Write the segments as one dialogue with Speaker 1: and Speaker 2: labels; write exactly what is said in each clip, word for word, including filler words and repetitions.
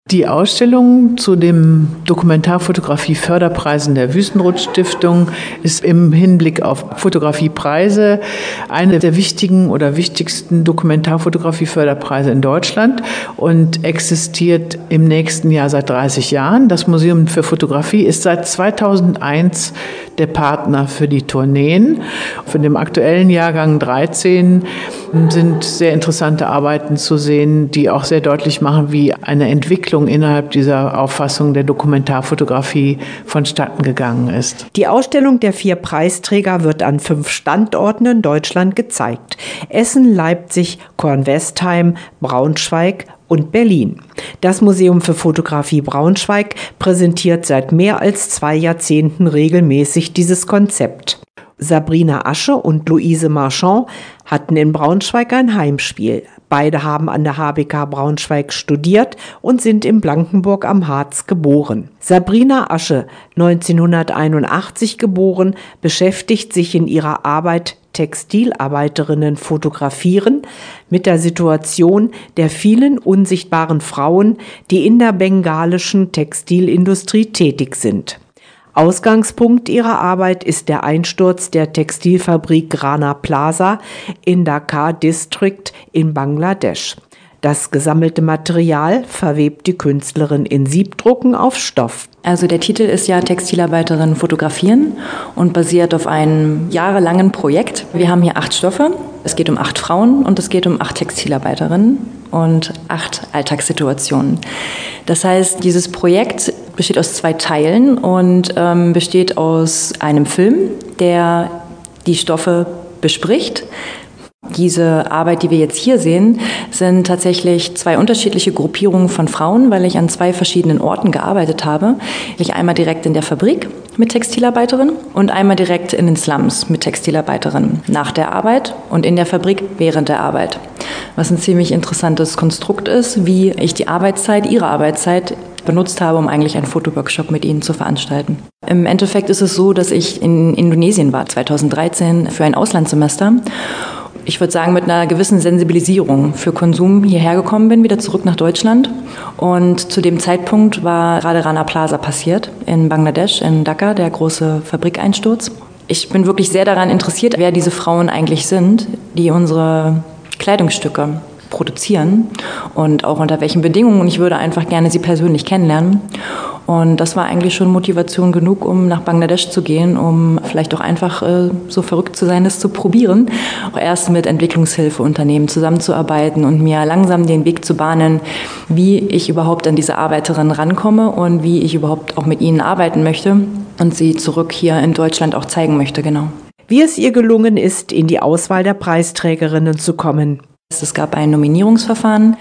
Speaker 1: Die Ausstellung zu dem Dokumentarfotografie-Förderpreisen der Wüstenrot-Stiftung ist im Hinblick auf Fotografiepreise eine der wichtigen oder wichtigsten Dokumentarfotografie-Förderpreise in Deutschland und existiert im nächsten Jahr seit dreißig Jahren. Das Museum für Fotografie ist seit zweitausendeins der Partner für die Tourneen. Für den aktuellen Jahrgang dreizehn sind sehr interessante Arbeiten zu sehen, die auch sehr deutlich machen, wie eine Entwicklung innerhalb dieser Auffassung der Dokumentarfotografie vonstatten gegangen ist.
Speaker 2: Die Ausstellung der vier Preisträger wird an fünf Standorten in Deutschland gezeigt: Essen, Leipzig, Kornwestheim, Braunschweig und Berlin. Das Museum für Fotografie Braunschweig präsentiert seit mehr als zwei Jahrzehnten regelmäßig dieses Konzept. Sabrina Asche und Luise Marchand hatten in Braunschweig ein Heimspiel. Beide haben an der H B K Braunschweig studiert und sind in Blankenburg am Harz geboren. Sabrina Asche, neunzehnhunderteinundachtzig geboren, beschäftigt sich in ihrer Arbeit Textilarbeiterinnen fotografieren mit der Situation der vielen unsichtbaren Frauen, die in der bengalischen Textilindustrie tätig sind. Ausgangspunkt ihrer Arbeit ist der Einsturz der Textilfabrik Rana Plaza in Dhaka District in Bangladesch. Das gesammelte Material verwebt die Künstlerin in Siebdrucken auf Stoff.
Speaker 3: Also der Titel ist ja Textilarbeiterin fotografieren und basiert auf einem jahrelangen Projekt. Wir haben hier acht Stoffe. Es geht um acht Frauen und es geht um acht Textilarbeiterinnen und acht Alltagssituationen. Das heißt, dieses Projekt besteht aus zwei Teilen und ähm, besteht aus einem Film, der die Stoffe bespricht. Diese Arbeit, die wir jetzt hier sehen, sind tatsächlich zwei unterschiedliche Gruppierungen von Frauen, weil ich an zwei verschiedenen Orten gearbeitet habe. Ich einmal direkt in der Fabrik mit Textilarbeiterinnen und einmal direkt in den Slums mit Textilarbeiterinnen nach der Arbeit und in der Fabrik während der Arbeit. Was ein ziemlich interessantes Konstrukt ist, wie ich die Arbeitszeit, ihre Arbeitszeit benutzt habe, um eigentlich einen Fotoworkshop mit ihnen zu veranstalten. Im Endeffekt ist es so, dass ich in Indonesien war, zweitausenddreizehn, für ein Auslandssemester. Ich würde sagen, mit einer gewissen Sensibilisierung für Konsum hierher gekommen bin, wieder zurück nach Deutschland. Und zu dem Zeitpunkt war gerade Rana Plaza passiert in Bangladesch, in Dhaka, der große Fabrikeinsturz. Ich bin wirklich sehr daran interessiert, wer diese Frauen eigentlich sind, die unsere Kleidungsstücke produzieren und auch unter welchen Bedingungen. Und ich würde einfach gerne sie persönlich kennenlernen. Und das war eigentlich schon Motivation genug, um nach Bangladesch zu gehen, um vielleicht auch einfach äh, so verrückt zu sein, das zu probieren. Auch erst mit Entwicklungshilfeunternehmen zusammenzuarbeiten und mir langsam den Weg zu bahnen, wie ich überhaupt an diese Arbeiterinnen rankomme und wie ich überhaupt auch mit ihnen arbeiten möchte und sie zurück hier in Deutschland auch zeigen möchte, genau.
Speaker 2: Wie es ihr gelungen ist, in die Auswahl der Preisträgerinnen zu kommen.
Speaker 3: Es gab ein Nominierungsverfahren,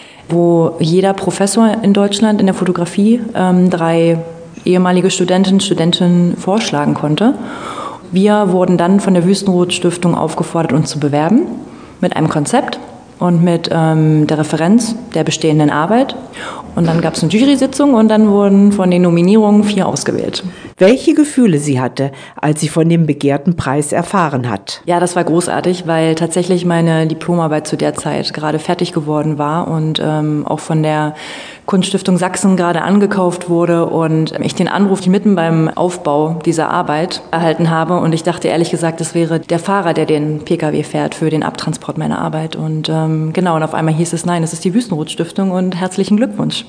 Speaker 3: wo jeder Professor in Deutschland in der Fotografie ähm, drei ehemalige Studentinnen und Studenten vorschlagen konnte. Wir wurden dann von der Wüstenrot-Stiftung aufgefordert, uns zu bewerben mit einem Konzept und mit ähm, der Referenz der bestehenden Arbeit. Und dann gab es eine Jury-Sitzung und dann wurden von den Nominierungen vier ausgewählt.
Speaker 2: Welche Gefühle sie hatte, als sie von dem begehrten Preis erfahren hat?
Speaker 3: Ja, das war großartig, weil tatsächlich meine Diplomarbeit zu der Zeit gerade fertig geworden war und ähm, auch von der Kunststiftung Sachsen gerade angekauft wurde und ich den Anruf mitten beim Aufbau dieser Arbeit erhalten habe. Und ich dachte ehrlich gesagt, das wäre der Fahrer, der den P K W fährt für den Abtransport meiner Arbeit. Und ähm, genau, und auf einmal hieß es, nein, es ist die Wüstenrot-Stiftung und herzlichen Glückwunsch.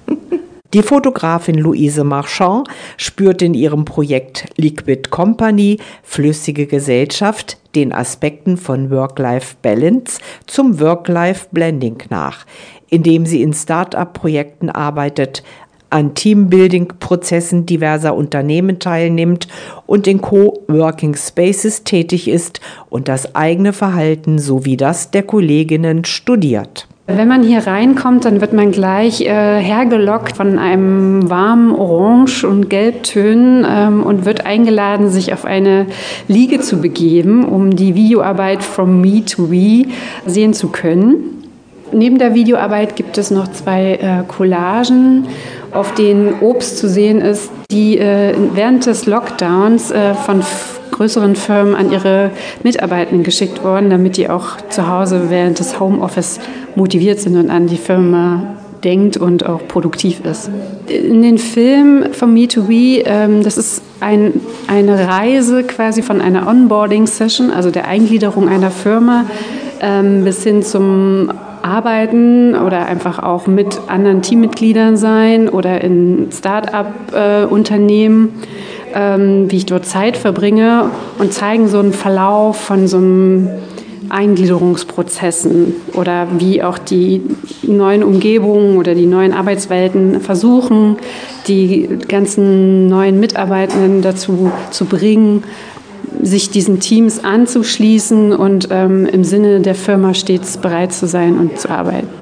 Speaker 2: Die Fotografin Luise Marchand spürt in ihrem Projekt Liquid Company, flüssige Gesellschaft, den Aspekten von Work-Life-Balance zum Work-Life-Blending nach, indem sie in Start-up-Projekten arbeitet, an Teambuilding-Prozessen diverser Unternehmen teilnimmt und in Co-Working Spaces tätig ist und das eigene Verhalten sowie das der Kolleginnen studiert.
Speaker 4: Wenn man hier reinkommt, dann wird man gleich äh, hergelockt von einem warmen Orange- und Gelbtönen ähm, und wird eingeladen, sich auf eine Liege zu begeben, um die Videoarbeit From Me to We sehen zu können. Neben der Videoarbeit gibt es noch zwei äh, Collagen, auf denen Obst zu sehen ist, die äh, während des Lockdowns äh, von größeren Firmen an ihre Mitarbeitenden geschickt worden, damit die auch zu Hause während des Homeoffice motiviert sind und an die Firma denkt und auch produktiv ist. In den Film From Me to We, ähm, das ist ein, eine Reise quasi von einer Onboarding-Session, also der Eingliederung einer Firma, ähm, bis hin zum Arbeiten oder einfach auch mit anderen Teammitgliedern sein oder in Start-up-Unternehmen, äh, ähm, wie ich dort Zeit verbringe und zeigen so einen Verlauf von so einem Eingliederungsprozessen oder wie auch die neuen Umgebungen oder die neuen Arbeitswelten versuchen, die ganzen neuen Mitarbeitenden dazu zu bringen, sich diesen Teams anzuschließen und ähm, im Sinne der Firma stets bereit zu sein und zu arbeiten.